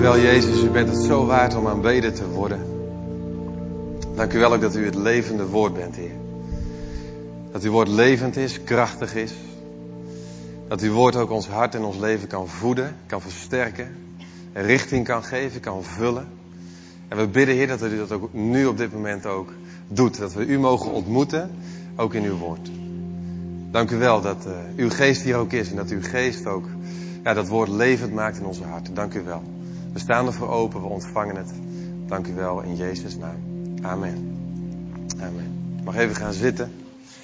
wel, Jezus, u bent het zo waard om aanbeden te worden. Dank u wel ook dat u het levende woord bent, Heer. Dat uw woord levend is, krachtig is. Dat uw woord ook ons hart en ons leven kan voeden, kan versterken. En richting kan geven, kan vullen. En we bidden, Heer, dat u dat ook nu op dit moment ook doet. Dat we u mogen ontmoeten, ook in uw woord. Dank u wel dat uw geest hier ook is. En dat uw geest ook dat woord levend maakt in onze harten. Dank u wel. We staan ervoor open, we ontvangen het. Dank u wel in Jezus' naam. Amen. Amen. Ik mag even gaan zitten.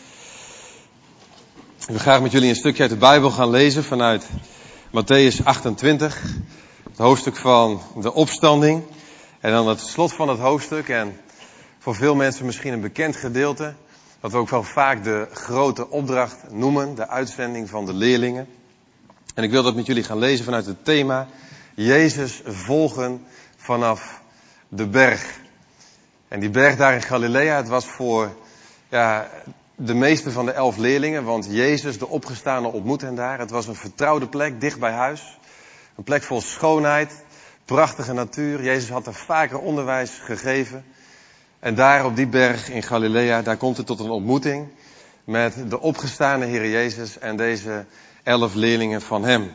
Ik wil graag met jullie een stukje uit de Bijbel gaan lezen vanuit Mattheüs 28. Het hoofdstuk van de opstanding. En dan het slot van het hoofdstuk. En voor veel mensen misschien een bekend gedeelte. Wat we ook wel vaak de grote opdracht noemen. De uitzending van de leerlingen. En ik wil dat met jullie gaan lezen vanuit het thema Jezus volgen vanaf de berg. En die berg daar in Galilea, het was voor de meeste van de 11 leerlingen. Want Jezus, de opgestane, ontmoet hen daar. Het was een vertrouwde plek, dicht bij huis. Een plek vol schoonheid, prachtige natuur. Jezus had er vaker onderwijs gegeven. En daar op die berg in Galilea, daar komt het tot een ontmoeting met de opgestane Heer Jezus en deze 11 leerlingen van hem.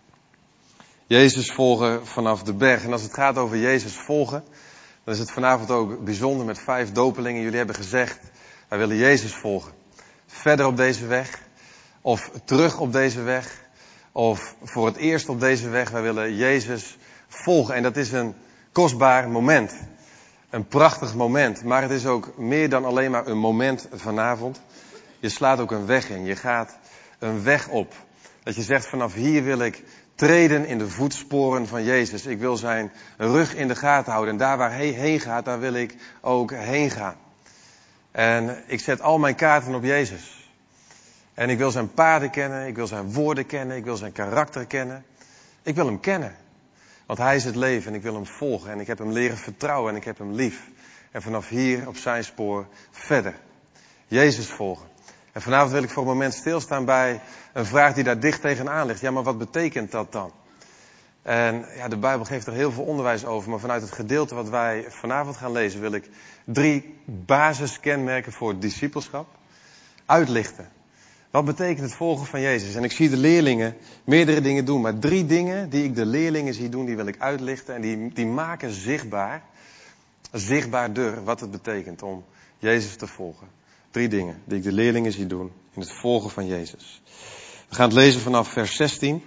Jezus volgen vanaf de berg. En als het gaat over Jezus volgen, dan is het vanavond ook bijzonder met 5 dopelingen. Jullie hebben gezegd, wij willen Jezus volgen. Verder op deze weg, of terug op deze weg, of voor het eerst op deze weg. Wij willen Jezus volgen. En dat is een kostbaar moment. Een prachtig moment. Maar het is ook meer dan alleen maar een moment vanavond. Je slaat ook een weg in. Je gaat een weg op. Dat je zegt, vanaf hier wil ik treden in de voetsporen van Jezus. Ik wil zijn rug in de gaten houden. En daar waar hij heen gaat, daar wil ik ook heen gaan. En ik zet al mijn kaarten op Jezus. En ik wil zijn paden kennen. Ik wil zijn woorden kennen. Ik wil zijn karakter kennen. Ik wil hem kennen. Want hij is het leven en ik wil hem volgen. En ik heb hem leren vertrouwen en ik heb hem lief. En vanaf hier op zijn spoor verder. Jezus volgen. En vanavond wil ik voor een moment stilstaan bij een vraag die daar dicht tegenaan ligt. Ja, maar wat betekent dat dan? En de Bijbel geeft er heel veel onderwijs over. Maar vanuit het gedeelte wat wij vanavond gaan lezen wil ik 3 basiskenmerken voor het discipelschap uitlichten. Wat betekent het volgen van Jezus? En ik zie de leerlingen meerdere dingen doen. Maar 3 dingen die ik de leerlingen zie doen, die wil ik uitlichten. En die maken zichtbaarder wat het betekent om Jezus te volgen. 3 dingen die ik de leerlingen zie doen in het volgen van Jezus. We gaan het lezen vanaf vers 16.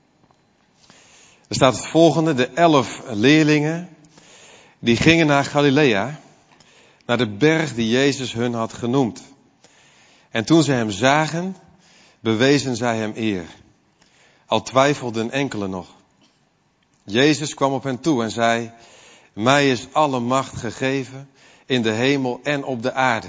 Er staat het volgende. De 11 leerlingen die gingen naar Galilea. Naar de berg die Jezus hun had genoemd. En toen ze hem zagen, bewezen zij hem eer. Al twijfelden enkele nog. Jezus kwam op hen toe en zei, mij is alle macht gegeven in de hemel en op de aarde.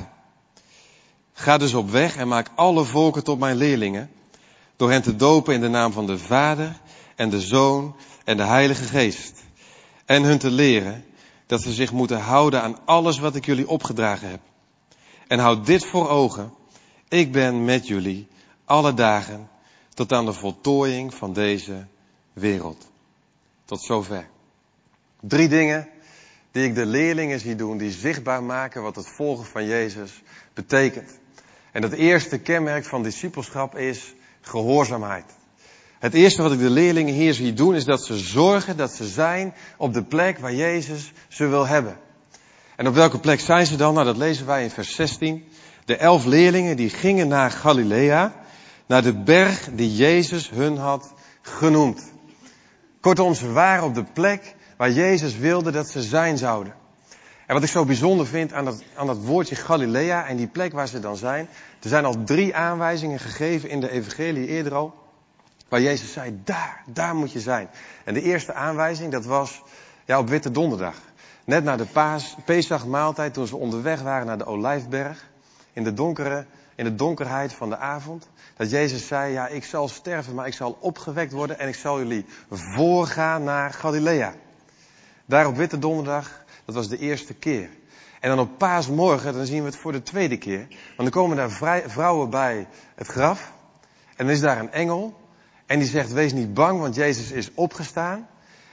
Ga dus op weg en maak alle volken tot mijn leerlingen, door hen te dopen in de naam van de Vader en de Zoon en de Heilige Geest. En hun te leren dat ze zich moeten houden aan alles wat ik jullie opgedragen heb. En houd dit voor ogen, ik ben met jullie alle dagen tot aan de voltooiing van deze wereld. Tot zover. 3 dingen die ik de leerlingen zie doen, die zichtbaar maken wat het volgen van Jezus betekent. En het eerste kenmerk van discipelschap is gehoorzaamheid. Het eerste wat ik de leerlingen hier zie doen, is dat ze zorgen dat ze zijn op de plek waar Jezus ze wil hebben. En op welke plek zijn ze dan? Nou, dat lezen wij in vers 16. De 11 leerlingen die gingen naar Galilea, naar de berg die Jezus hun had genoemd. Kortom, ze waren op de plek waar Jezus wilde dat ze zijn zouden. En wat ik zo bijzonder vind aan dat woordje Galilea en die plek waar ze dan zijn. Er zijn al 3 aanwijzingen gegeven in de evangelie eerder al. Waar Jezus zei, daar moet je zijn. En de eerste aanwijzing, dat was op Witte Donderdag. Net na de Pesachmaaltijd, toen ze onderweg waren naar de Olijfberg. In de donkerheid van de avond. Dat Jezus zei, ik zal sterven, maar ik zal opgewekt worden. En ik zal jullie voorgaan naar Galilea. Daar op Witte Donderdag, dat was de eerste keer. En dan op Paasmorgen, dan zien we het voor de tweede keer. Want dan komen daar vrouwen bij het graf. En dan is daar een engel. En die zegt, wees niet bang, want Jezus is opgestaan.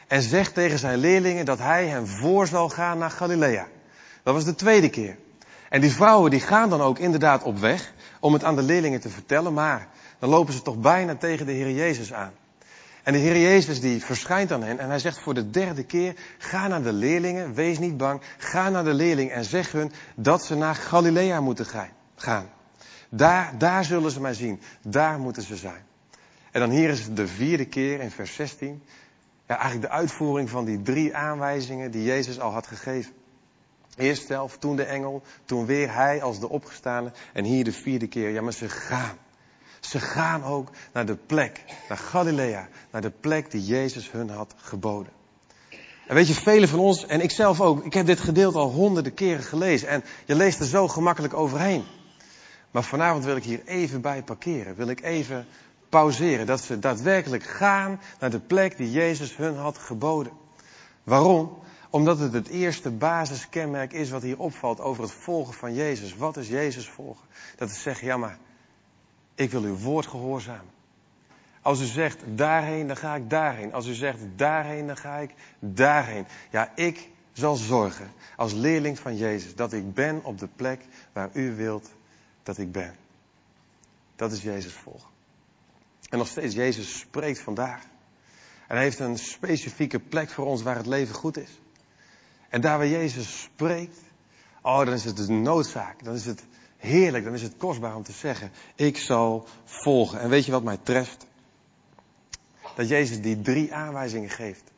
En zegt tegen zijn leerlingen dat hij hen voor zal gaan naar Galilea. Dat was de tweede keer. En die vrouwen die gaan dan ook inderdaad op weg om het aan de leerlingen te vertellen. Maar dan lopen ze toch bijna tegen de Heer Jezus aan. En de Heer Jezus die verschijnt aan hen en hij zegt voor de derde keer, ga naar de leerlingen, wees niet bang, ga naar de leerlingen en zeg hun dat ze naar Galilea moeten gaan. Daar zullen ze mij zien, daar moeten ze zijn. En dan hier is het de vierde keer in vers 16, ja, eigenlijk de uitvoering van die 3 aanwijzingen die Jezus al had gegeven. Eerst zelf, toen de engel, toen weer hij als de opgestane en hier de vierde keer, ja maar ze gaan. Ze gaan ook naar de plek, naar Galilea, naar de plek die Jezus hun had geboden. En weet je, velen van ons, en ik zelf ook, ik heb dit gedeelte al honderden keren gelezen. En je leest er zo gemakkelijk overheen. Maar vanavond wil ik hier even bij parkeren, wil ik even pauzeren. Dat ze daadwerkelijk gaan naar de plek die Jezus hun had geboden. Waarom? Omdat het het eerste basiskenmerk is wat hier opvalt over het volgen van Jezus. Wat is Jezus volgen? Dat is zeggen, ja maar, ik wil uw woord gehoorzamen. Als u zegt daarheen, dan ga ik daarheen. Als u zegt daarheen, dan ga ik daarheen. Ja, ik zal zorgen als leerling van Jezus dat ik ben op de plek waar u wilt dat ik ben. Dat is Jezus volgen. En nog steeds, Jezus spreekt vandaag. En hij heeft een specifieke plek voor ons waar het leven goed is. En daar waar Jezus spreekt, dan is het een noodzaak. Dan is het heerlijk, dan is het kostbaar om te zeggen, ik zal volgen. En weet je wat mij treft? Dat Jezus die 3 aanwijzingen geeft.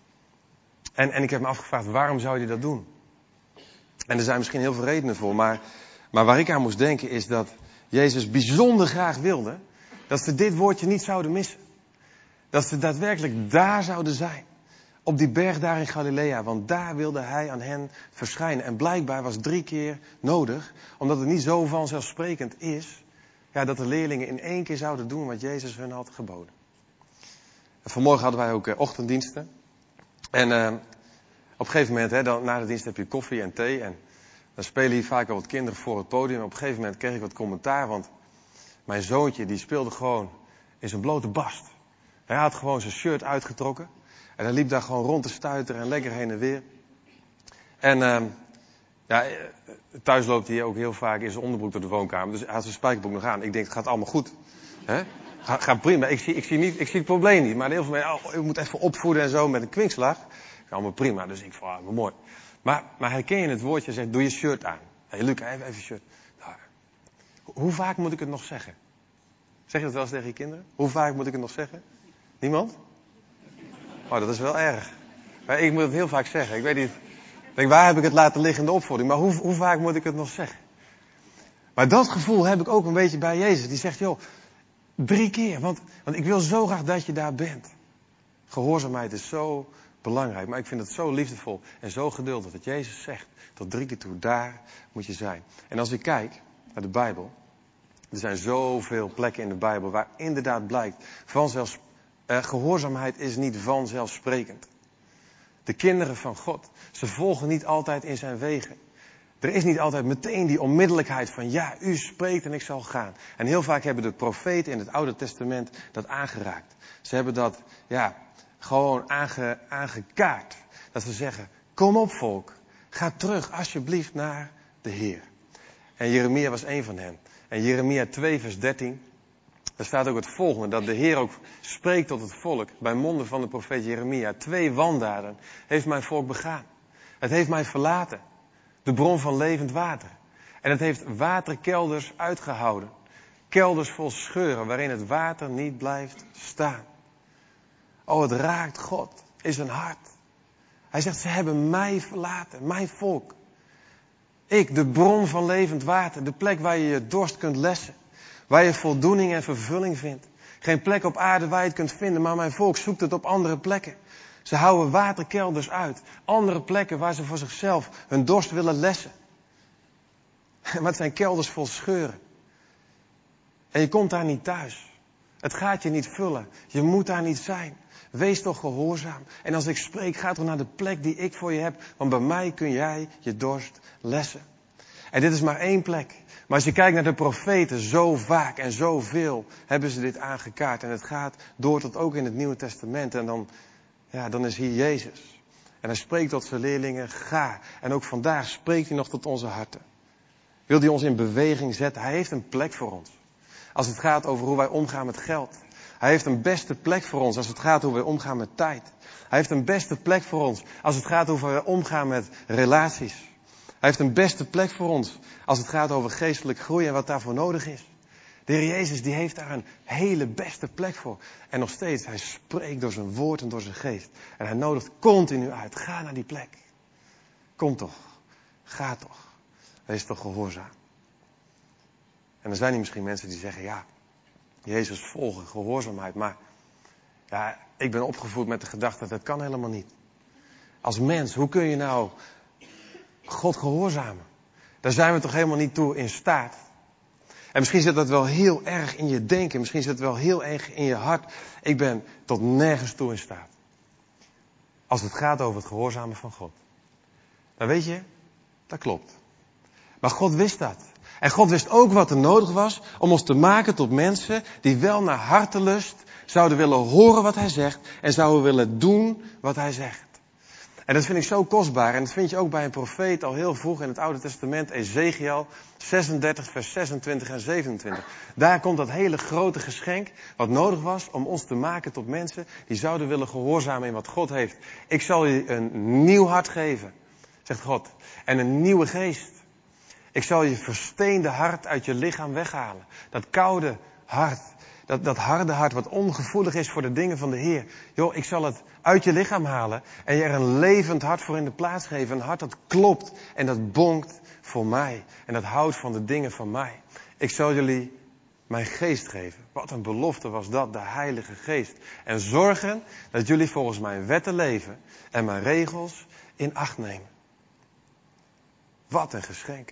En ik heb me afgevraagd, waarom zou hij dat doen? En er zijn misschien heel veel redenen voor, maar waar ik aan moest denken is dat Jezus bijzonder graag wilde dat ze dit woordje niet zouden missen. Dat ze daadwerkelijk daar zouden zijn. Op die berg daar in Galilea, want daar wilde hij aan hen verschijnen. En blijkbaar was 3 keer nodig, omdat het niet zo vanzelfsprekend is, ja, dat de leerlingen in 1 keer zouden doen wat Jezus hun had geboden. En vanmorgen hadden wij ook ochtenddiensten. En op een gegeven moment, dan, na de dienst heb je koffie en thee. En dan spelen hier vaak al wat kinderen voor het podium. En op een gegeven moment kreeg ik wat commentaar, want mijn zoontje die speelde gewoon in zijn blote bast. Hij had gewoon zijn shirt uitgetrokken. En hij liep daar gewoon rond te stuiteren en lekker heen en weer. En thuis loopt hij ook heel vaak in zijn onderbroek door de woonkamer. Dus hij had zijn spijkerbroek nog aan. Ik denk, het gaat allemaal goed. Gaat prima. Ik zie het probleem niet. Maar heel veel mensen, je moet even opvoeden en zo met een kwinkslag. Allemaal prima. Dus ik vond, mooi. Maar herken je het woordje, zegt, doe je shirt aan. Hé, Luc, even je shirt. Nou, hoe vaak moet ik het nog zeggen? Zeg je dat wel eens tegen je kinderen? Hoe vaak moet ik het nog zeggen? Niemand? Oh, dat is wel erg. Maar ik moet het heel vaak zeggen. Ik weet niet. Ik denk, waar heb ik het laten liggen in de opvoeding? Maar hoe vaak moet ik het nog zeggen? Maar dat gevoel heb ik ook een beetje bij Jezus. Die zegt, joh, 3 keer. Want ik wil zo graag dat je daar bent. Gehoorzaamheid is zo belangrijk. Maar ik vind het zo liefdevol en zo geduldig dat Jezus zegt, tot 3 keer toe, daar moet je zijn. En als ik kijk naar de Bijbel. Er zijn zoveel plekken in de Bijbel waar inderdaad blijkt, gehoorzaamheid is niet vanzelfsprekend. De kinderen van God, ze volgen niet altijd in zijn wegen. Er is niet altijd meteen die onmiddellijkheid van, ja, u spreekt en ik zal gaan. En heel vaak hebben de profeten in het Oude Testament dat aangeraakt. Ze hebben dat, gewoon aangekaart. Dat ze zeggen, kom op volk, ga terug alsjeblieft naar de Heer. En Jeremia was een van hen. En Jeremia 2 vers 13, daar staat ook het volgende, dat de Heer ook spreekt tot het volk bij monden van de profeet Jeremia. 2 wandaden heeft mijn volk begaan. Het heeft mij verlaten, de bron van levend water. En het heeft waterkelders uitgehouden. Kelders vol scheuren waarin het water niet blijft staan. Oh, het raakt God in zijn hart. Hij zegt, ze hebben mij verlaten, mijn volk. Ik, de bron van levend water, de plek waar je je dorst kunt lessen. Waar je voldoening en vervulling vindt. Geen plek op aarde waar je het kunt vinden, maar mijn volk zoekt het op andere plekken. Ze houden waterkelders uit. Andere plekken waar ze voor zichzelf hun dorst willen lessen. Maar het zijn kelders vol scheuren. En je komt daar niet thuis. Het gaat je niet vullen. Je moet daar niet zijn. Wees toch gehoorzaam. En als ik spreek, ga toch naar de plek die ik voor je heb. Want bij mij kun jij je dorst lessen. En dit is maar 1 plek. Maar als je kijkt naar de profeten, zo vaak en zoveel hebben ze dit aangekaart. En het gaat door tot ook in het Nieuwe Testament. En dan ja, dan is hier Jezus. En hij spreekt tot zijn leerlingen, ga. En ook vandaag spreekt hij nog tot onze harten. Wil hij ons in beweging zetten? Hij heeft een plek voor ons. Als het gaat over hoe wij omgaan met geld. Hij heeft een beste plek voor ons als het gaat hoe wij omgaan met tijd. Hij heeft een beste plek voor ons als het gaat over hoe wij omgaan met relaties. Hij heeft een beste plek voor ons als het gaat over geestelijk groei en wat daarvoor nodig is. De Heer Jezus die heeft daar een hele beste plek voor. En nog steeds, hij spreekt door zijn woord en door zijn geest. En hij nodigt continu uit. Ga naar die plek. Kom toch. Ga toch. Wees toch gehoorzaam. En er zijn hier misschien mensen die zeggen, ja, Jezus volgen, gehoorzaamheid. Maar ja, ik ben opgevoed met de gedachte, dat kan helemaal niet. Als mens, hoe kun je nou God gehoorzamen? Daar zijn we toch helemaal niet toe in staat. En misschien zit dat wel heel erg in je denken. Misschien zit het wel heel erg in je hart. Ik ben tot nergens toe in staat. Als het gaat over het gehoorzamen van God. Dan weet je, dat klopt. Maar God wist dat. En God wist ook wat er nodig was om ons te maken tot mensen die wel naar hartelust zouden willen horen wat hij zegt en zouden willen doen wat hij zegt. En dat vind ik zo kostbaar. En dat vind je ook bij een profeet al heel vroeg in het Oude Testament. Ezekiel 36 vers 26 en 27. Daar komt dat hele grote geschenk wat nodig was om ons te maken tot mensen die zouden willen gehoorzamen in wat God heeft. Ik zal je een nieuw hart geven, zegt God. En een nieuwe geest. Ik zal je versteende hart uit je lichaam weghalen. Dat koude hart. Dat harde hart wat ongevoelig is voor de dingen van de Heer. Joh, ik zal het uit je lichaam halen en je er een levend hart voor in de plaats geven. Een hart dat klopt en dat bonkt voor mij. En dat houdt van de dingen van mij. Ik zal jullie mijn geest geven. Wat een belofte was dat, de Heilige Geest. En zorgen dat jullie volgens mijn wetten leven en mijn regels in acht nemen. Wat een geschenk.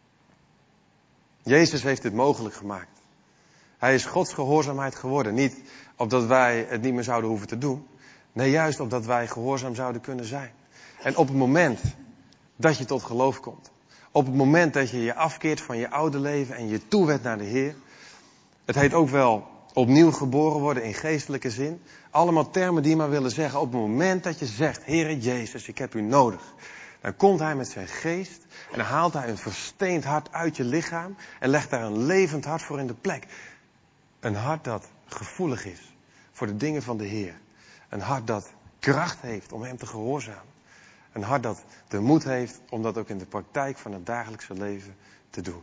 Jezus heeft dit mogelijk gemaakt. Hij is Gods gehoorzaamheid geworden. Niet opdat wij het niet meer zouden hoeven te doen. Nee, juist opdat wij gehoorzaam zouden kunnen zijn. En op het moment dat je tot geloof komt. Op het moment dat je je afkeert van je oude leven en je toewedt naar de Heer. Het heet ook wel opnieuw geboren worden in geestelijke zin. Allemaal termen die maar willen zeggen. Op het moment dat je zegt, Heere Jezus, ik heb u nodig. Dan komt hij met zijn geest en dan haalt hij een versteend hart uit je lichaam. En legt daar een levend hart voor in de plek. Een hart dat gevoelig is voor de dingen van de Heer. Een hart dat kracht heeft om hem te gehoorzamen. Een hart dat de moed heeft om dat ook in de praktijk van het dagelijkse leven te doen.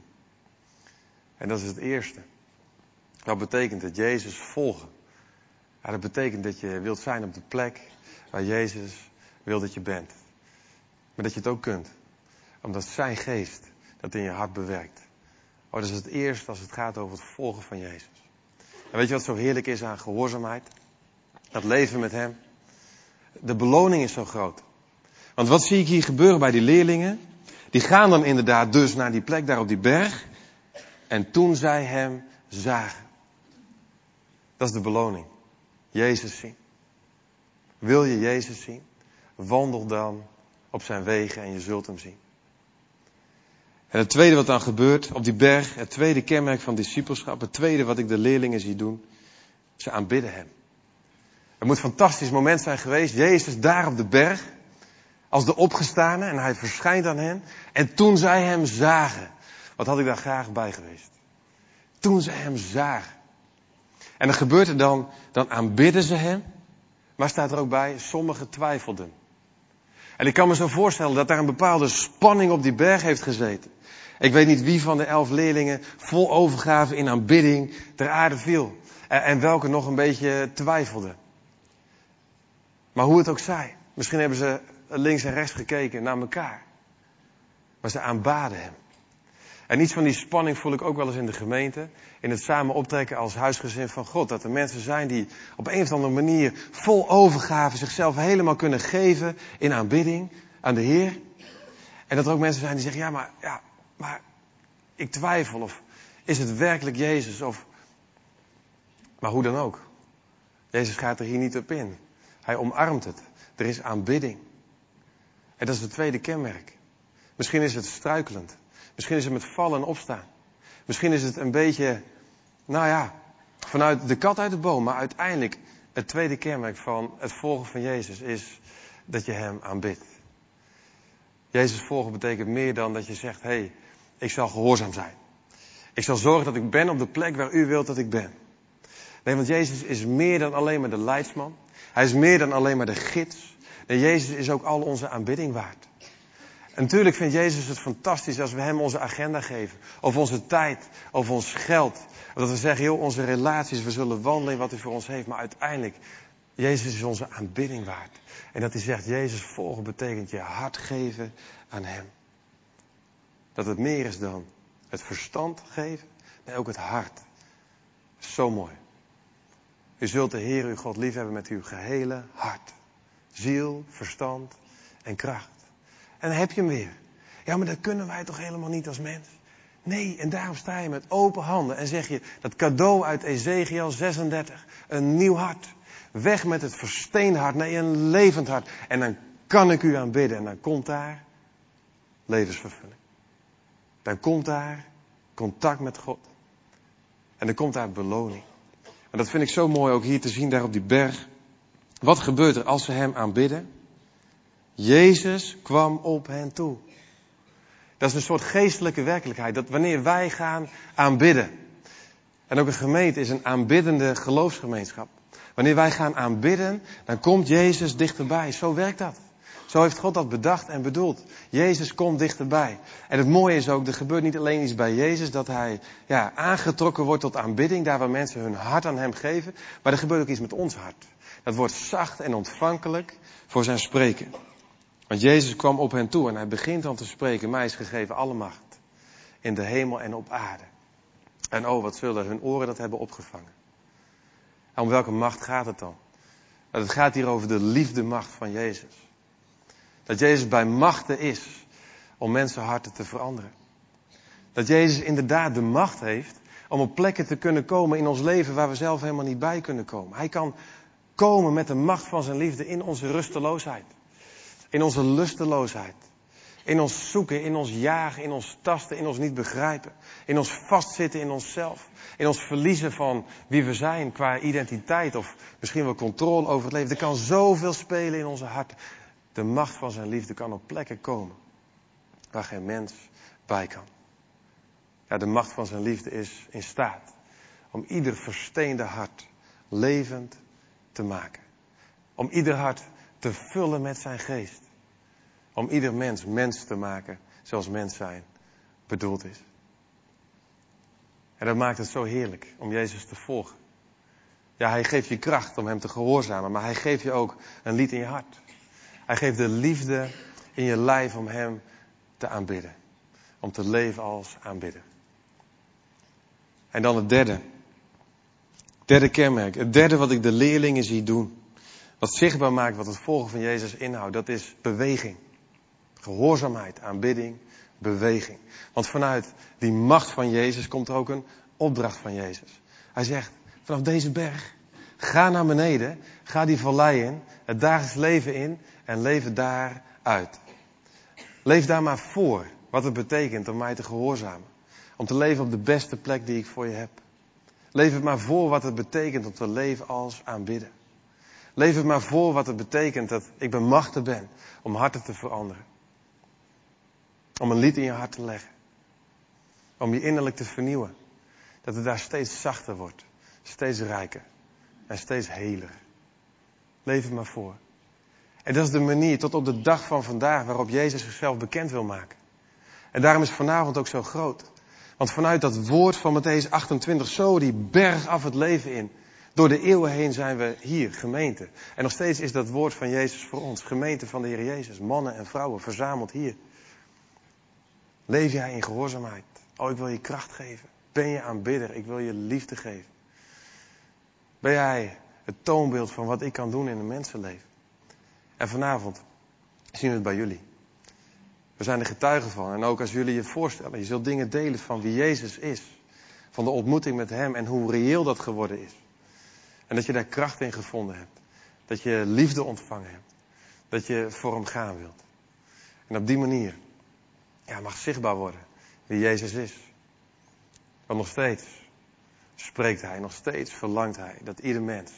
En dat is het eerste. Wat betekent het? Jezus volgen. Ja, dat betekent dat je wilt zijn op de plek waar Jezus wil dat je bent. Maar dat je het ook kunt. Omdat zijn geest dat in je hart bewerkt. Oh, dat is het eerste als het gaat over het volgen van Jezus. En weet je wat zo heerlijk is aan gehoorzaamheid? Dat leven met hem. De beloning is zo groot. Want wat zie ik hier gebeuren bij die leerlingen? Die gaan dan inderdaad dus naar die plek daar op die berg. En toen zij hem zagen. Dat is de beloning. Jezus zien. Wil je Jezus zien? Wandel dan op zijn wegen en je zult hem zien. En het tweede wat dan gebeurt op die berg, het tweede kenmerk van discipelschap, het tweede wat ik de leerlingen zie doen, ze aanbidden hem. Het moet een fantastisch moment zijn geweest, Jezus daar op de berg, als de opgestane en hij verschijnt aan hen. En toen zij hem zagen, wat had ik daar graag bij geweest? Toen zij hem zagen. En dan gebeurt er dan aanbidden ze hem, maar staat er ook bij, sommigen twijfelden. En ik kan me zo voorstellen dat daar een bepaalde spanning op die berg heeft gezeten. Ik weet niet wie van de 11 leerlingen vol overgave in aanbidding ter aarde viel. En welke nog een beetje twijfelde. Maar hoe het ook zij. Misschien hebben ze links en rechts gekeken naar elkaar. Maar ze aanbaden hem. En iets van die spanning voel ik ook wel eens in de gemeente. In het samen optrekken als huisgezin van God. Dat er mensen zijn die op een of andere manier vol overgave zichzelf helemaal kunnen geven in aanbidding aan de Heer. En dat er ook mensen zijn die zeggen, maar ik twijfel. Of is het werkelijk Jezus? Maar hoe dan ook. Jezus gaat er hier niet op in. Hij omarmt het. Er is aanbidding. En dat is het tweede kenmerk. Misschien is het struikelend. Misschien is het met vallen en opstaan. Misschien is het een beetje, vanuit de kat uit de boom. Maar uiteindelijk Het tweede kenmerk van het volgen van Jezus is dat je hem aanbidt. Jezus volgen betekent meer dan dat je zegt, hey, ik zal gehoorzaam zijn. Ik zal zorgen dat ik ben op de plek waar u wilt dat ik ben. Nee, want Jezus is meer dan alleen maar de leidsman. Hij is meer dan alleen maar de gids. Nee, Jezus is ook al onze aanbidding waard. En natuurlijk vindt Jezus het fantastisch als we hem onze agenda geven. Of onze tijd, of ons geld. Of dat we zeggen, joh, onze relaties, we zullen wandelen in wat hij voor ons heeft. Maar uiteindelijk, Jezus is onze aanbidding waard. En dat hij zegt, Jezus volgen betekent je hart geven aan hem. Dat het meer is dan het verstand geven, maar ook het hart. Zo mooi. U zult de Heer uw God liefhebben met uw gehele hart. Ziel, verstand en kracht. En dan heb je hem weer. Ja, maar dat kunnen wij toch helemaal niet als mens? Nee, en daarom sta je met open handen en zeg je dat cadeau uit Ezekiel 36. Een nieuw hart. Weg met het versteende hart. Nee, een levend hart. En dan kan ik u aanbidden. En dan komt daar levensvervulling. Dan komt daar contact met God. En dan komt daar beloning. En dat vind ik zo mooi ook hier te zien daar op die berg. Wat gebeurt er als ze hem aanbidden? Jezus kwam op hen toe. Dat is een soort geestelijke werkelijkheid. Dat wanneer wij gaan aanbidden. En ook een gemeente is een aanbiddende geloofsgemeenschap. Wanneer wij gaan aanbidden, dan komt Jezus dichterbij. Zo werkt dat. Zo heeft God dat bedacht en bedoeld. Jezus komt dichterbij. En het mooie is ook, er gebeurt niet alleen iets bij Jezus, dat hij aangetrokken wordt tot aanbidding, daar waar mensen hun hart aan hem geven. Maar er gebeurt ook iets met ons hart. Dat wordt zacht en ontvankelijk voor zijn spreken. Want Jezus kwam op hen toe en hij begint dan te spreken. Mij is gegeven alle macht. In de hemel en op aarde. En oh, wat zullen hun oren dat hebben opgevangen. En om welke macht gaat het dan? Nou, het gaat hier over de liefdemacht van Jezus. Dat Jezus bij machten is om mensenharten te veranderen. Dat Jezus inderdaad de macht heeft om op plekken te kunnen komen in ons leven waar we zelf helemaal niet bij kunnen komen. Hij kan komen met de macht van zijn liefde in onze rusteloosheid. In onze lusteloosheid. In ons zoeken, in ons jagen, in ons tasten, in ons niet begrijpen. In ons vastzitten in onszelf. In ons verliezen van wie we zijn qua identiteit of misschien wel controle over het leven. Er kan zoveel spelen in onze harten. De macht van zijn liefde kan op plekken komen waar geen mens bij kan. Ja, de macht van zijn liefde is in staat om ieder versteende hart levend te maken. Om ieder hart te vullen met zijn geest. Om ieder mens mens te maken zoals mens zijn bedoeld is. En dat maakt het zo heerlijk om Jezus te volgen. Ja, hij geeft je kracht om hem te gehoorzamen, maar hij geeft je ook een lied in je hart. Hij geeft de liefde in je lijf om hem te aanbidden. Om te leven als aanbidder. En dan het derde. Derde kenmerk. Het derde wat ik de leerlingen zie doen. Wat zichtbaar maakt wat het volgen van Jezus inhoudt. Dat is beweging. Gehoorzaamheid, aanbidding, beweging. Want vanuit die macht van Jezus komt er ook een opdracht van Jezus. Hij zegt, vanaf deze berg, ga naar beneden, ga die vallei in, het dagelijks leven in en leef het daar uit. Leef daar maar voor wat het betekent om mij te gehoorzamen. Om te leven op de beste plek die ik voor je heb. Leef het maar voor wat het betekent om te leven als aanbidder. Leef het maar voor wat het betekent dat ik bemachtigd ben om harten te veranderen. Om een lied in je hart te leggen. Om je innerlijk te vernieuwen. Dat het daar steeds zachter wordt. Steeds rijker. En steeds heler. Leef het maar voor. En dat is de manier tot op de dag van vandaag waarop Jezus zichzelf bekend wil maken. En daarom is vanavond ook zo groot. Want vanuit dat woord van Mattheüs 28 zo die berg af het leven in. Door de eeuwen heen zijn we hier, gemeente. En nog steeds is dat woord van Jezus voor ons. Gemeente van de Heer Jezus. Mannen en vrouwen verzameld hier. Leef jij in gehoorzaamheid? Oh, ik wil je kracht geven. Ben je aanbidder? Ik wil je liefde geven. Ben jij het toonbeeld van wat ik kan doen in een mensenleven? En vanavond zien we het bij jullie. We zijn er getuigen van. En ook als jullie je voorstellen, je zult dingen delen van wie Jezus is. Van de ontmoeting met hem en hoe reëel dat geworden is. En dat je daar kracht in gevonden hebt. Dat je liefde ontvangen hebt. Dat je voor hem gaan wilt. En op die manier mag zichtbaar worden wie Jezus is. Want nog steeds spreekt hij, nog steeds verlangt hij dat ieder mens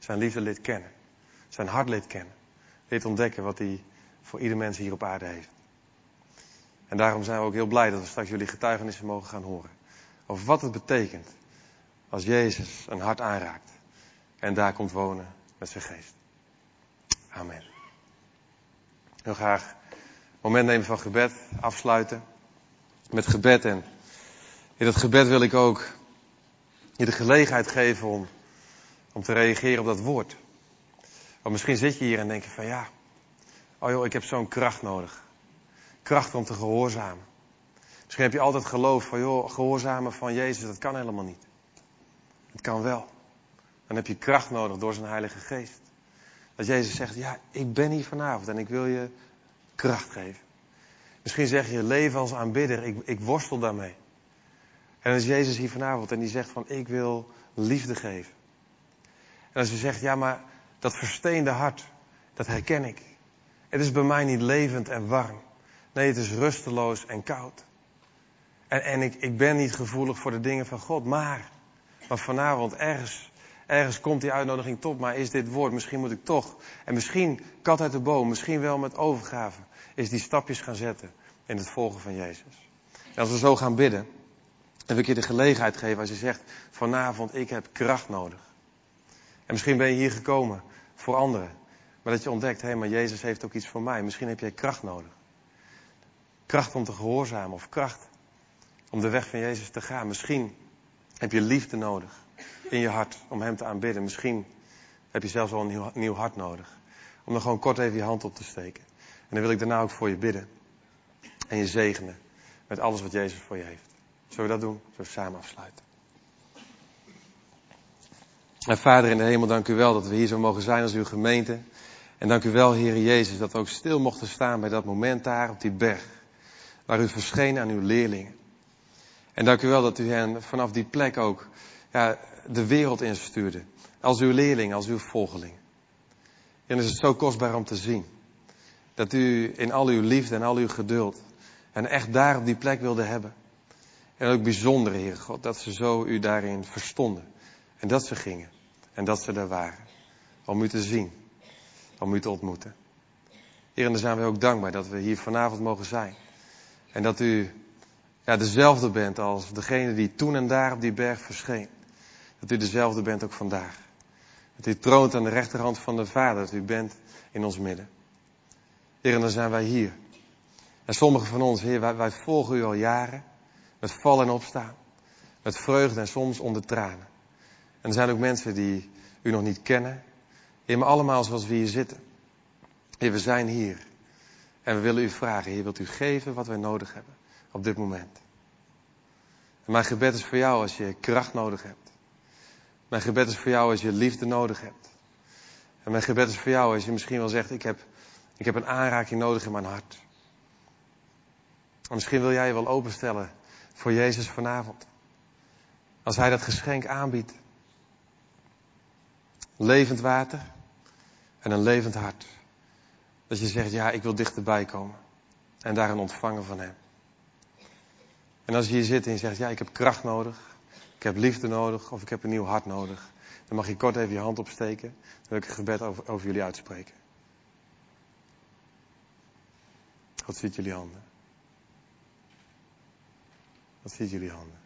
Zijn liefde leert kennen. Zijn hart leert kennen. Leert ontdekken wat hij voor ieder mens hier op aarde heeft. En daarom zijn we ook heel blij dat we straks jullie getuigenissen mogen gaan horen. Over wat het betekent als Jezus een hart aanraakt. En daar komt wonen met zijn geest. Amen. Ik wil graag een moment nemen van gebed. Afsluiten met gebed. En in dat gebed wil ik ook je de gelegenheid geven om te reageren op dat woord. Want misschien zit je hier en denk je van ja, oh joh, ik heb zo'n kracht nodig. Kracht om te gehoorzamen. Misschien heb je altijd geloofd van joh, gehoorzamen van Jezus, dat kan helemaal niet. Het kan wel. Dan heb je kracht nodig door zijn Heilige Geest. Dat Jezus zegt, ja, ik ben hier vanavond en ik wil je kracht geven. Misschien zeg je, leven als aanbidder, ik worstel daarmee. En dan is Jezus hier vanavond en die zegt van, ik wil liefde geven. En als je zegt, ja, maar dat versteende hart, dat herken ik. Het is bij mij niet levend en warm. Nee, het is rusteloos en koud. En ik ben niet gevoelig voor de dingen van God. Maar vanavond ergens komt die uitnodiging tot. Maar is dit woord, misschien moet ik toch. En misschien kat uit de boom, misschien wel met overgave. Is die stapjes gaan zetten in het volgen van Jezus. En als we zo gaan bidden, dan wil ik je de gelegenheid geven als je zegt, vanavond ik heb kracht nodig. En misschien ben je hier gekomen voor anderen. Maar dat je ontdekt, hé, maar Jezus heeft ook iets voor mij. Misschien heb jij kracht nodig. Kracht om te gehoorzamen of kracht om de weg van Jezus te gaan. Misschien heb je liefde nodig in je hart om hem te aanbidden. Misschien heb je zelfs wel een nieuw hart nodig. Om dan gewoon kort even je hand op te steken. En dan wil ik daarna ook voor je bidden. En je zegenen met alles wat Jezus voor je heeft. Zullen we dat doen? Zullen we samen afsluiten? En Vader in de hemel, dank u wel dat we hier zo mogen zijn als uw gemeente. En dank u wel, Heere Jezus, dat we ook stil mochten staan bij dat moment daar op die berg. Waar u verscheen aan uw leerlingen. En dank u wel dat u hen vanaf die plek ook de wereld instuurde. Als uw leerling, als uw volgeling. En is het zo kostbaar om te zien. Dat u in al uw liefde en al uw geduld hen echt daar op die plek wilde hebben. En ook bijzonder, Heere God, dat ze zo u daarin verstonden. En dat ze gingen. En dat ze daar waren. Om u te zien. Om u te ontmoeten. Heer, en dan zijn we ook dankbaar dat we hier vanavond mogen zijn. En dat u dezelfde bent als degene die toen en daar op die berg verscheen. Dat u dezelfde bent ook vandaag. Dat u troont aan de rechterhand van de Vader. Dat u bent in ons midden. Heer, en dan zijn wij hier. En sommigen van ons, Heer, wij volgen u al jaren. Met vallen en opstaan. Met vreugde en soms onder tranen. En er zijn ook mensen die u nog niet kennen. Heer, maar allemaal zoals we hier zitten. Heer, we zijn hier. En we willen u vragen, Heer, wilt u geven wat wij nodig hebben op dit moment. En mijn gebed is voor jou als je kracht nodig hebt. Mijn gebed is voor jou als je liefde nodig hebt. En mijn gebed is voor jou als je misschien wel zegt, ik heb een aanraking nodig in mijn hart. En misschien wil jij je wel openstellen voor Jezus vanavond. Als hij dat geschenk aanbiedt. Levend water en een levend hart. Dat je zegt, ja, ik wil dichterbij komen. En daarin ontvangen van hem. En als je hier zit en je zegt, ja, ik heb kracht nodig. Ik heb liefde nodig of ik heb een nieuw hart nodig. Dan mag je kort even je hand opsteken. Dan wil ik een gebed over jullie uitspreken. God ziet jullie handen. God ziet jullie handen.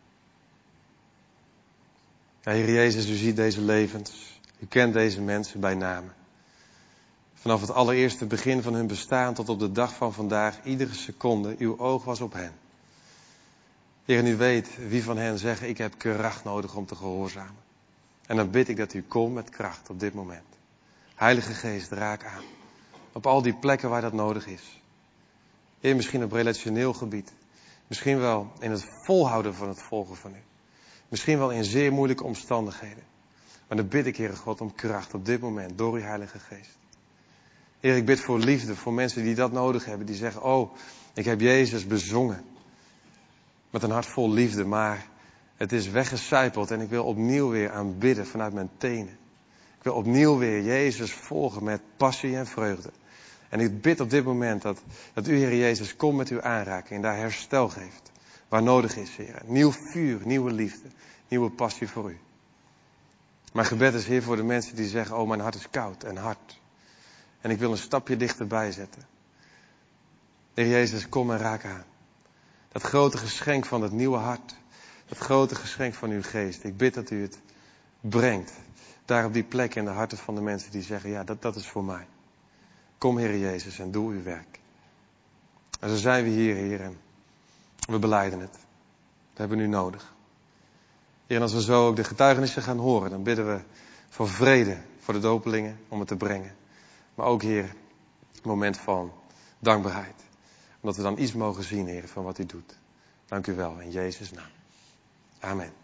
Ja, Heer Jezus, u ziet deze levens. U kent deze mensen bij namen. Vanaf het allereerste begin van hun bestaan tot op de dag van vandaag, iedere seconde, uw oog was op hen. Heer, en u weet wie van hen zeggen, ik heb kracht nodig om te gehoorzamen. En dan bid ik dat u komt met kracht op dit moment. Heilige Geest, raak aan. Op al die plekken waar dat nodig is. Heer, misschien op relationeel gebied. Misschien wel in het volhouden van het volgen van u. Misschien wel in zeer moeilijke omstandigheden. Maar dan bid ik, Heere God, om kracht op dit moment door uw Heilige Geest. Heer, ik bid voor liefde, voor mensen die dat nodig hebben. Die zeggen, oh, ik heb Jezus bezongen. Met een hart vol liefde, maar het is weggecijpeld. En ik wil opnieuw weer aanbidden vanuit mijn tenen. Ik wil opnieuw weer Jezus volgen met passie en vreugde. En ik bid op dit moment dat u, Heer Jezus, komt met uw aanraking en daar herstel geeft. Waar nodig is, Heer. Nieuw vuur, nieuwe liefde, nieuwe passie voor u. Mijn gebed is, Heer, voor de mensen die zeggen, oh, mijn hart is koud en hard. En ik wil een stapje dichterbij zetten. Heer Jezus, kom en raak aan. Dat grote geschenk van het nieuwe hart. Dat grote geschenk van uw geest. Ik bid dat u het brengt. Daar op die plek in de harten van de mensen die zeggen, ja, dat is voor mij. Kom, Heer Jezus, en doe uw werk. En zo zijn we hier, Heer, en we belijden het. We hebben u nodig. Heer, en als we zo ook de getuigenissen gaan horen, dan bidden we voor vrede voor de dopelingen om het te brengen. Maar ook, Heer, een moment van dankbaarheid. Omdat we dan iets mogen zien, Heer, van wat u doet. Dank u wel, in Jezus' naam. Amen.